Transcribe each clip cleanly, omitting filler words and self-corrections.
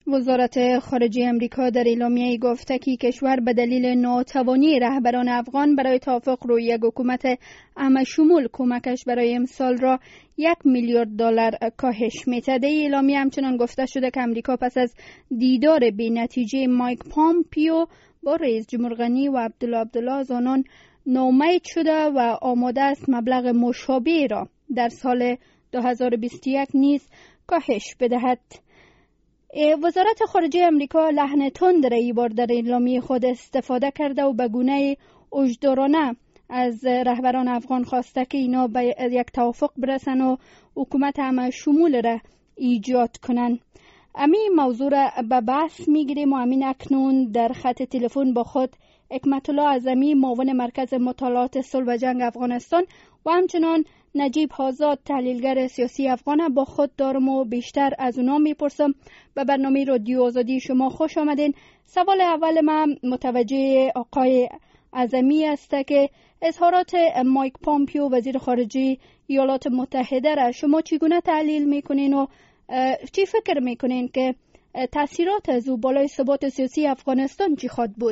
وزارت خارجه امریکا در اعلامیه گفته که کشور به دلیل ناتوانی رهبران افغان برای توافق روی یک حکومت همه‌شمول کمکش برای امسال را $1 میلیارد کاهش می‌دهد. اعلامیه همچنان گفته شده که امریکا پس از دیدار بی‌نتیجه مایک پامپیو با رئیس جمهور غنی و عبدالله از آنان ناامید شده و آماده است مبلغ مشابه را در سال 2021 نیز کاهش بدهد. وزارت خارجه امریکا لحن تند را این بار در اعلامیه خود استفاده کرده و به گونه اجدارانه از رهبران افغان خواسته که اینا به یک توافق برسن و حکومت همه‌شمول را ایجاد کنن. همین موضوع را به بحث میگیریم و همین اکنون در خط تلفن با خود حکمت الله اعظمی معاون مرکز مطالعات صلح و جنگ افغانستان و همچنان نجیب آزاد تحلیلگر سیاسی افغان با خود دارم و بیشتر از اونا میپرسم. به برنامه رادیو آزادی شما خوش آمدین. سوال اول من متوجه آقای اعظمی است که اظهارات مایک پامپیو وزیر خارجه ایالات متحده را شما چگونه تحلیل میکنین و چی فکر میکنین که تاثیرات از او بالای ثبات سیاسی افغانستان چی خواهد بود؟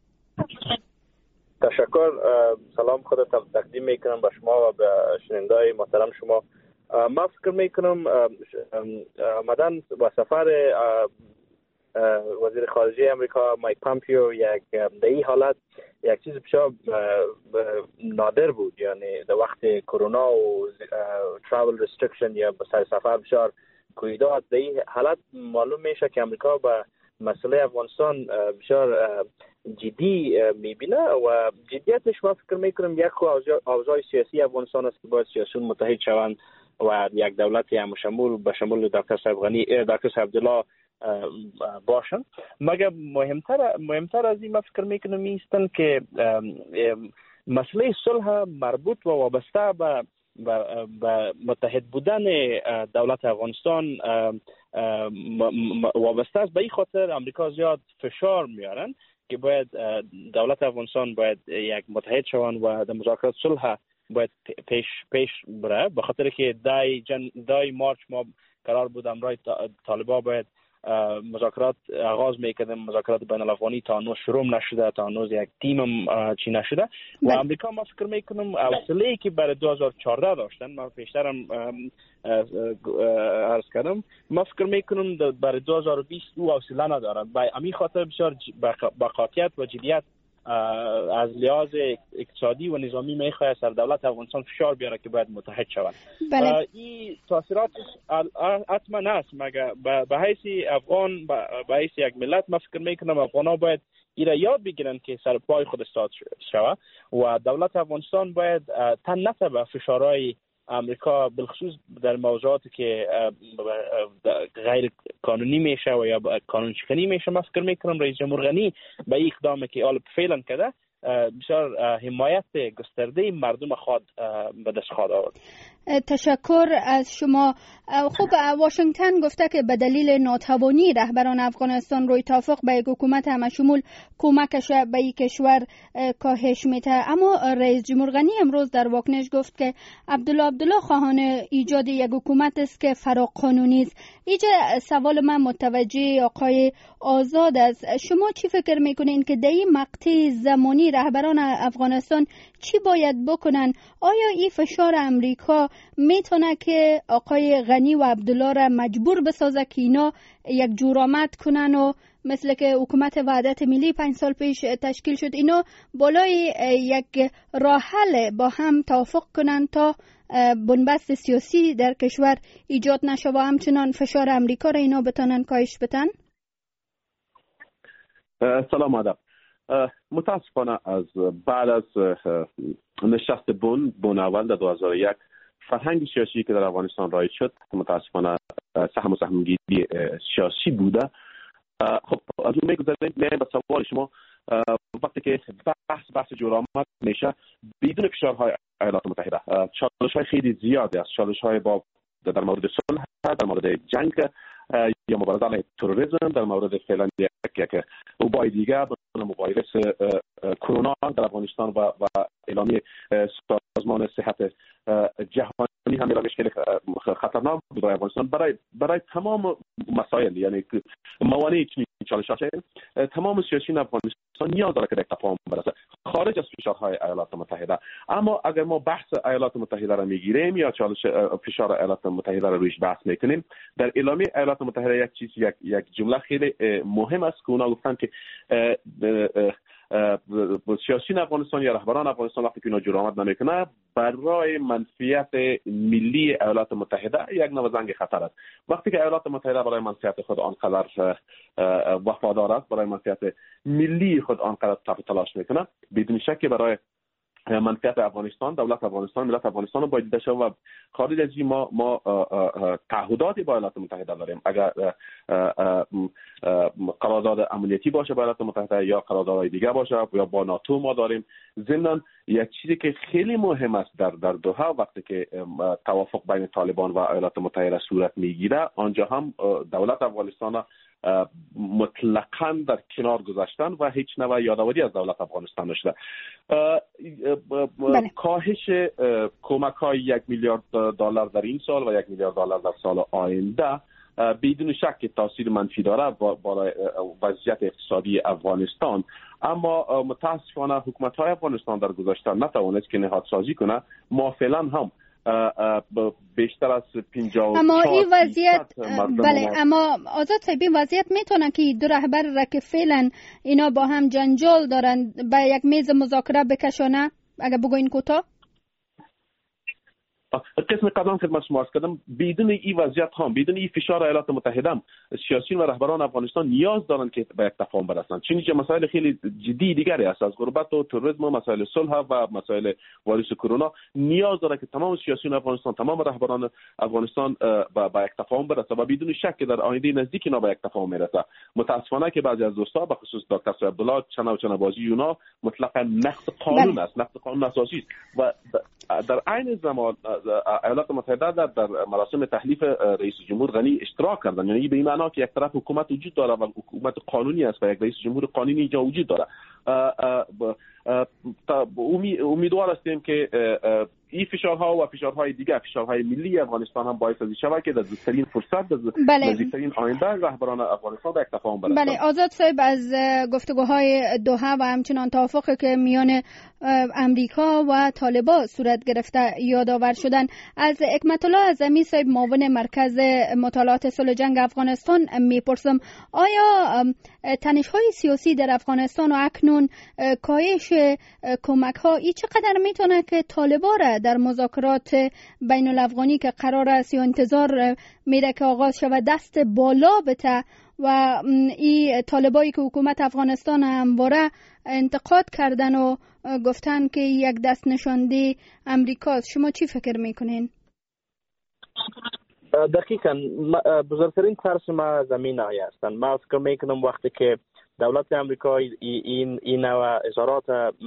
تشکر. سلام خودت تقدیم میکنم به شما و به شنونده‌های محترم شما. ما فکر میکنم آمدن با سفر وزیر خارجه امریکا مایک پامپیو در این حالت یک چیز بسیار نادر بود، یعنی در وقت کرونا و travel restriction یا سر سفر بسیار کویدات. در این حالت معلوم میشه که امریکا به مسئله افغانستان بسیار جدی میبینه و جدیتش ما فکر میکنم یک اوضاع سیاسی افغانستان است که باید سیاسیون متحد شوند و یک دولت همشمول به شمول دکتر صاحب غنی، دکتر صاحب عبدالله باشن. مگر مهمتر از این ما فکر میکنم ایستن که مسئله صلح مربوط و وابسته به متحد بودن دولت افغانستان وابسته است. به این خاطر امریکا زیاد فشار میارن که باید دولت افغانستان باید یک متحد شوند و در مذاکرات صلح باید پیش بره، به خاطر که 10 مارچ ما قرار بود امرای طالبان باید مذاکرات آغاز میکردیم. مذاکرات بین الافغانی تا هنوز شروع نشده، تا هنوز یک تیم چی نشده و امریکا ما فکر میکنم حوصله‌ای که برای 2014 داشتن، ما پیشترم عرض کردم، ما فکر میکنم برای 2020 او حوصله ندارن. به همین خاطر بسیار با قاطعیت و جدیت از لحاظ اقتصادی و نظامی میخواد سر دولت افغانستان فشار بیاره که باید متحد شود. این تاثیرات حتما هست، مگر به حیث افغان، به حیث یک ملت ما فکر میکنم افغان‌ها باید ایرا یاد بگیرن که سر پای خود استاد شود و دولت افغانستان باید تن نته به فشارهای امریکا، بالخصوص در موضوعاتی که غیر قانونی میشه و یا قانون شکنی میشه. من فکر میکنم رئیس جمهور غنی به این اقدامی که حالا فعلا کرده بسیار حمایت گسترده مردم خود به دست خواهد آورد. تشکر از شما. خب واشنگتن گفته که به دلیل ناتوانی رهبران افغانستان روی توافق به یک حکومت همه‌شمول کمکش به این کشور کاهش میده، اما رئیس جمهور غنی امروز در واکنش گفت که عبدالله خواهان ایجاد یک حکومت است که فراقانونی است. اینجا سوال من متوجه آقای آزاد است. شما چی فکر میکنین که در این مقطع زمانی رهبران افغانستان چی باید بکنن؟ آیا این فشار امریکا میتونه که آقای غنی و عبدالله را مجبور بسازه که اینا یک جرأت کنن و مثل که حکومت وحدت ملی 5 سال پیش تشکیل شد، اینا بالای یک راه حل با هم توافق کنن تا بنبست سیاسی در کشور ایجاد نشه و همچنان فشار امریکا را اینا بتونن کاهش بدن؟ سلام آدم. متاسفانه از بعد از نشست بن اول در 2001 فرهنگ سیاسی که در افغانستان رایج شد متاسفانه سهم و سهمگیری سیاسی بوده. خب از اون میگذاریم به سوال شما، وقتی که بحث جرأت میشه بدون فشارهای ایالات متحده، چالش‌های خیلی زیادی است، چالش‌های در مورد صلح، در مورد جنگ یا مبارزه علیه تروریسم، در مورد فعلا یک وبای دیگر ویروس کرونا در افغانستان و اعلامیه سازمان صحت جهانی هم میرامیش خیلی خطرناک بود برای افغانستان برای تمام مسائل، یعنی موانع چالش ها تمام سیاسیون افغانستان نیاز داره که یک تفاهم برسه خارج از فشارهای ایالات متحده. اما اگر ما بحث ایالات متحده را میگیریم یا چالش فشار ایالات متحده را روش بحث میکنیم، در اعلامیه ایالات متحده یک جمله خیلی مهم است که اونا گفتن که سیاسیون افغانستان یا رهبران افغانستان وقتی که اینا جرأت نمیکنه برای منفعت ملی ایالات متحده یک نوع زنگ خطر است. وقتی که ایالات متحده برای منفعت خود آنقدر وفادار است، برای منفعت ملی خود آنقدر تلاش میکنه، بدون شک برای منفعت افغانستان، دولت افغانستان، ملت افغانستان باید دیده شود. و خارج از این ما تعهداتی با ایالات متحده داریم. اگر قرارداد امنیتی باشه با ایالات متحده یا قراردادهای دیگه باشه یا با ناتو ما داریم. ضمن یک چیزی که خیلی مهم است در دوحه وقتی که توافق بین طالبان و ایالات متحده صورت میگیره، آنجا هم دولت افغانستان مطلقاً در کنار گذاشتن و هیچ نوع یادآوری از دولت افغانستان نشده. کاهش کمک‌های 1 میلیارد دلار در این سال و 1 میلیارد دلار در سال آینده بدون شک تاثیر منفی داره برای وضعیت اقتصادی افغانستان. اما متاسفانه حکومت‌های افغانستان در گذشته نتوانست که نهادسازی کنه. ما فعلا هم بیشتر از 54 اما این وضعیت اما آزاد صاحب این وضعیت میتونه که دو رهبر را که فعلا اینا با هم جنجال دارن به یک میز مذاکره بکشانه؟ اگر بگوین کوتاه قسم قدم خدمت شما عرض کردم، بدون این وضعیت هم، بدون این فشار ایالات متحده هم سیاسیون و رهبران افغانستان نیاز دارند که به یک تفاهم برسند. چنانچه مسائل خیلی جدی دیگری است، از غربت و تروریسم و مسائل صلح و مسائل ویروس کرونا، نیاز داره که تمام سیاسیون افغانستان، تمام رهبران افغانستان به یک تفاهم برسه و بدون شک در آینده نزدیک اینا به یک تفاهم میرسه. متاسفانه که بعضی از دوستا به خصوص دکتر صاحب عبدالله چنا بازی اونا مطلقاً نقض قانون است، نقض قانون اساسی است. و در عین زمان ایالات متحده در مراسم تحلیف رئیس جمهور غنی اشتراک کردن. یعنی به این معنا که یک طرف حکومت وجود داره و حکومت قانونی است و یک رئیس جمهور قانونی اینجا وجود داره. امیدوار هستیم که این فشارها و فشارهای دیگه، فشارهای ملی افغانستان هم باعث شود که در زودترین فرصت، در نزدیکترین آینده رهبران افغانستان به یک تفاهم برسند. بله، آزاد صاحب از گفتگوهای دوحه و همچنان توافقی که میان امریکا و طالبان صورت گرفته یادآور شدن. از حکمت الله اعظمی صاحب معاون مرکز مطالعات صلح جنگ افغانستان میپرسم، آیا تنش‌های سیاسی در افغانستان و اکنون کاهش کمک‌ها ای چقدر میتونه که طالبان را در مذاکرات بین الافغانی که قرار است یا انتظار میره که آغاز شود دست بالا بته و این طالبایی که حکومت افغانستان همواره انتقاد کردن و گفتن که یک دست نشانده امریکاست، شما چی فکر میکنین؟ دقیقاً بزرگترین ترس ما زمین های هستند. ما فکر میکنم وقتی که دولت امریکا این نوع اظهارات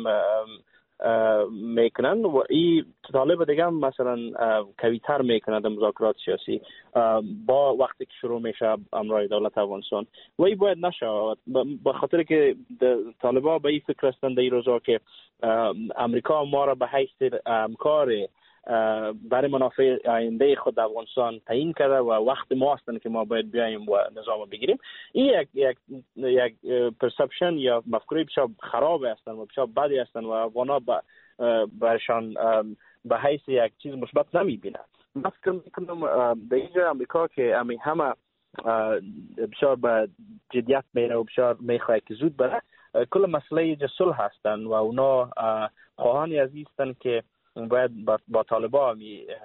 میکنن و این طالب دیگه هم مثلا کویتر میکنه در مذاکرات سیاسی با وقتی که شروع میشه امرای دولت افغانستان و این باید نشه، به خاطر که طالبان به این فکر هستند در این روزا که امریکا ما را به حیث همکار برای منافع آینده خود افغانستان تعیین کرده و وقت ما هستند که ما باید بیاییم و نظام بگیریم. این یک پرسپشن یا مفکوره بسیار خراب هستند و بسیار بدی هستند و افغانا برشان به حیث یک چیز مثبت نمیبینند. من فکر میکنم در اینجا امریکا که همه بسیار به جدیت میره و بسیار میخواه که زود بره، کل مسئله صلح هستند و اونا خواهانی از هستند که باید با طالبان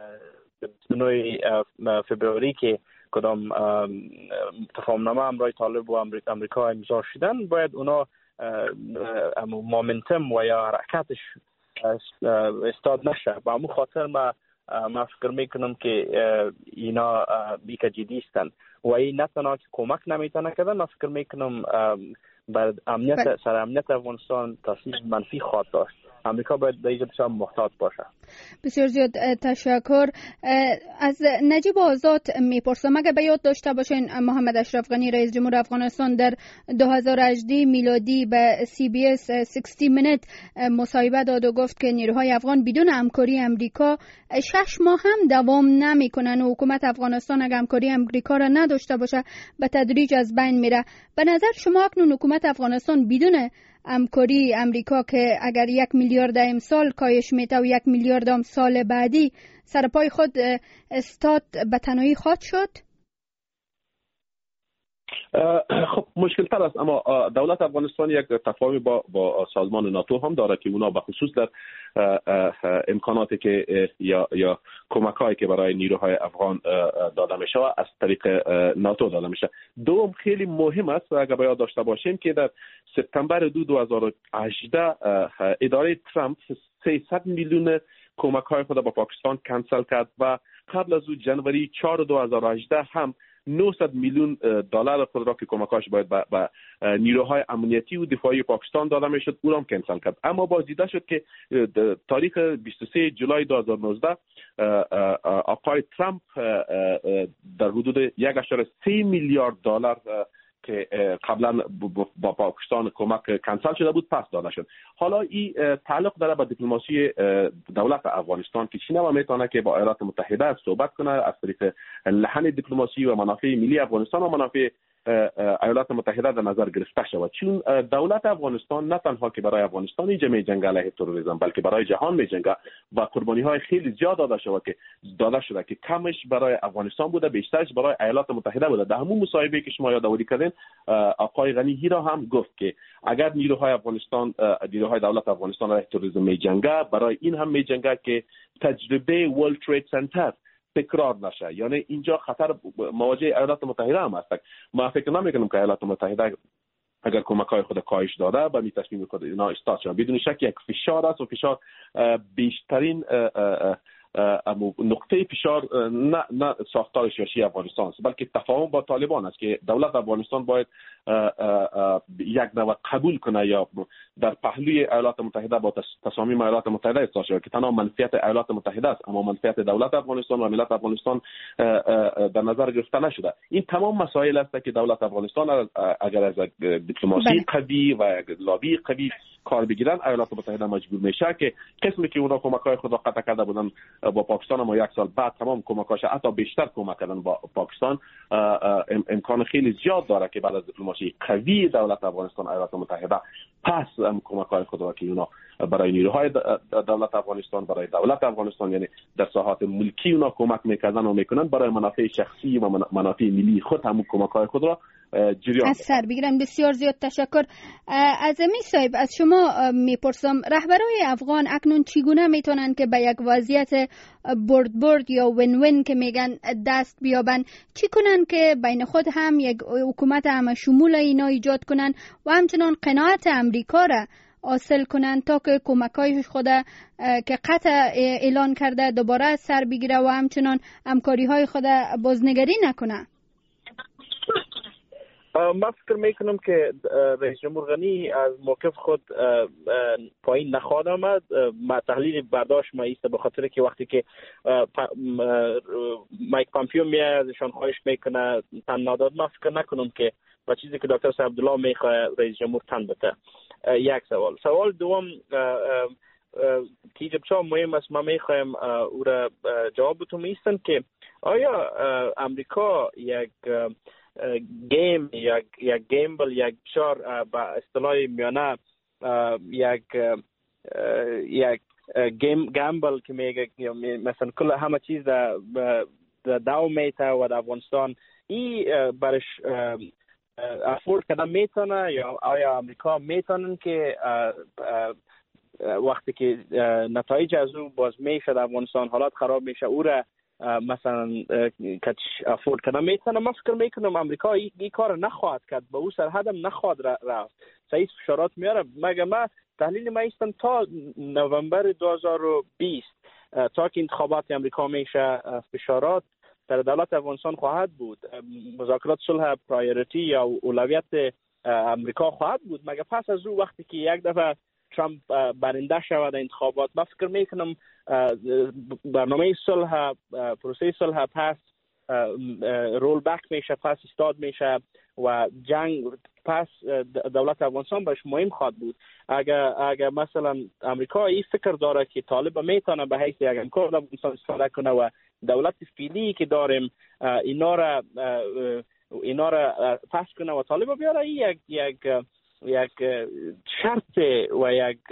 29 فبروری که کدام تفاهمنامه امرای طالب و امریکا امضا شدن، باید اونا مومنتم و یا حرکتش استاد نشه. با همون خاطر ما فکر میکنم که اینا بیک جدی هستند و این نه تنها که کمک نمیتونه کردن، ما فکر میکنم بر امنیت افغانستان تاثیر منفی خواهد داشت. امریکا باید در اینجا بسیار محتاط باشه. بسیار زیاد تشکر. از نجیب آزاد میپرسم، اگر به یاد داشته باشین محمد اشرف غنی رئیس جمهور افغانستان در 2018 میلادی به CBS 60 Minutes مصاحبه داد و گفت که نیروهای افغان بدون همکاری امریکا 6 ماه هم دوام نمیکنن و حکومت افغانستان اگر همکاری امریکا را نداشته باشه به تدریج از بین میره. به نظر شما اکنون حکومت افغانستان بدون همکاری امریکا که اگر 1 میلیارد امسال کاهش میته و 1 میلیارد هم سال بعدی سر پای خود استاد به تنهایی خواهد شد؟ خب مشکل تر است، اما دولت افغانستان یک تفاهم با سازمان ناتو هم داره که اونا به خصوص در امکاناتی که یا کمک‌هایی که برای نیروهای افغان داده میشه از طریق ناتو داده میشه. دوم خیلی مهم است اگر باید داشته باشیم که در سپتامبر 2018 اداره ترامپ 300 میلیون کمک‌های خود با پاکستان کنسل کرد و قبل از او جنوری 4 2018 هم 900 میلیون دلار خود را که کمکاش باید به نیروهای امنیتی و دفاعی پاکستان داده میشد او را هم کنسل کرد. اما باز دیده شد که تاریخ 23 جولای 2019 آقای ترامپ در حدود 1.3 میلیارد دلار که قبلا با پاکستان کمک کنسل شده بود پس داده شد. حالا این تعلق داره به دیپلماسی دولت افغانستان که چی نمیتونه که با ایالات متحده صحبت کنه از طریق لحن دیپلماسی و منافع ملی افغانستان و منافع ایالات متحده در نظر گرفته شود، چون دولت افغانستان نه تنها که برای افغانستان اینجا میجنگه علیه تروریسم بلکه برای جهان میجنگه و قربانی های خیلی زیاد داده شده که کمش برای افغانستان بوده بیشترش برای ایالات متحده بوده. در همون مصاحبه که شما یادآوری کردین آقای غنی را هم گفت که اگر نیروهای دولت افغانستان علیه تروریسم میجنگه برای این هم میجنگه که تجربه ورلد ترید سنتر تکرار نشه، یعنی اینجا خطر مواجه ایالات متحده هم هست. ما فکر نمی‌کنم که ایالات متحده اگر کمک‌های خود کاهش داده با می تصمیم خود اینا استاد شد. بدون شک یک فشار است و فشار بیشترین نقطه فشار نه ساختار سیاسی افغانستان است بلکه تفاهم با طالبان است که دولت افغانستان باید یک نوع قبول کنه یا در پهلوی ایالات متحده با تصامیم ایالات متحده استاد شود که تنها منفعت ایالات متحده است اما منفعت دولت افغانستان و ملت افغانستان در نظر گرفته نشده. این تمام مسائل است که دولت افغانستان اگر از دیپلماسی قوی و لابی قوی کار بگیرن ایالات متحده مجبور میشه که قسمی که اونا کمک‌های خود را قطع کرده بودن با پاکستان اما یک سال بعد تمام کمک‌هاش حتی بیشتر کمک کردن با پاکستان امکان خیلی زیاد داره که بعد از دیپلماسی قوی دولت افغانستان ایالات متحده پس کمک‌های خود را که اونا برای نیروهای دولت افغانستان برای دولت افغانستان یعنی در ساحات ملکی اونا کمک میکردن و میکنن برای منافع شخصی و منافع ملی خود همون کمک‌های خود را جریان از سر بگیرن. بسیار زیاد تشکر. از امی صاحب از شما میپرسم رهبرای افغان اکنون چگونه میتونن که به یک وضعیت برد یا وین وین که میگن دست بیابن، چی کنن که بین خود هم یک حکومت همه شمول اینا ایجاد کنن و همچنان قناعت امریکا را حاصل کنن تا که کمک‌های خود که قطع اعلان کرده دوباره سر بگیره و همچنان همکاری‌های خود بازنگری نکنه؟ من فکر میکنم که رئیس جمهور غنی از موقف خود پایین نخواهد آمد. تحلیل برداشت ما ایست به خاطر که وقتی که مایک پامپیو میاد ازشان خواهش میکنه تن ناداد، من فکر نکنم که با چیزی که دکتر صاحب عبدالله میخواه رئیس جمهور تن بده. یک سوال دوم که بسیار مهم است، ما میخوایم او را جواب بتونم ایستن که آیا امریکا یک گیم یک گیمبل یک بسیار با اصطلاح میانه یک گیمبل که میگه مثلا کل همه چیز در دو میته و در افغانستان این برش افورد کردن میتونه یا آیا امریکا میتونن که وقتی که نتایج از او باز میشه در افغانستان حالات خراب میشه او را مثلا کچ افورد کردن میتونه؟ من فکر میکنم امریکا این کار نخواهد کرد، به او سرحدم نخواهد رفت. صحیح فشارات میاره. مگه ما تحلیل ما ایستم تا نوامبر 2020 تا که انتخابات امریکا میشه فشارات در دولت افغانستان خواهد بود، مذاکرات صلح پرایوریتی یا اولویت امریکا خواهد بود. مگه پس از او وقتی که یک دفعه ترامپ برنده شود انتخابات. من فکر میکنم برنامه صلح، پروسه صلح پس رول بک میشه، پس استاد میشه و جنگ پس دولت افغانستان باش مهم خواهد بود. اگر مثلا امریکا این فکر داره که طالب میتونه به حیث یک امکان افغانستان استفاده کنه و دولت فعلی که داریم اینا را پس کنه و طالب بیاره، یک شرط و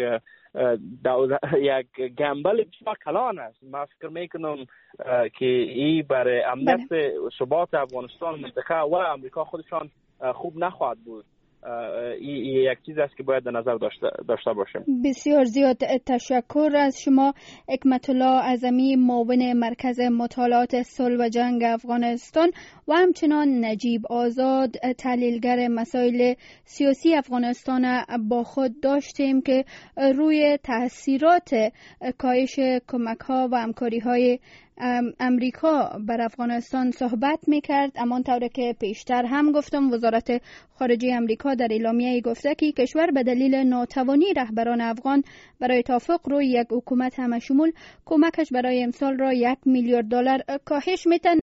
یک گامبل بسیار کلان است. من فکر میکنم که این برای امنیت ثبات افغانستان منطقه و امریکا خودشان خوب نخواهد بود. این یک چیز است که باید در نظر داشته باشیم. بسیار زیاد تشکر از شما حکمت الله اعظمی، معاون مرکز مطالعات صلح و جنگ افغانستان، و همچنان نجیب آزاد، تحلیلگر مسائل سیاسی افغانستان با خود داشتیم که روی تاثیرات کاهش کمک‌ها و همکاری‌های امریکا بر افغانستان صحبت میکرد. همانطور که پیشتر هم گفتم، وزارت خارجه امریکا در اعلامیه گفته که کشور به دلیل ناتوانی رهبران افغان برای توافق روی یک حکومت همشمول کمکش برای امسال را $1 میلیارد کاهش میتن.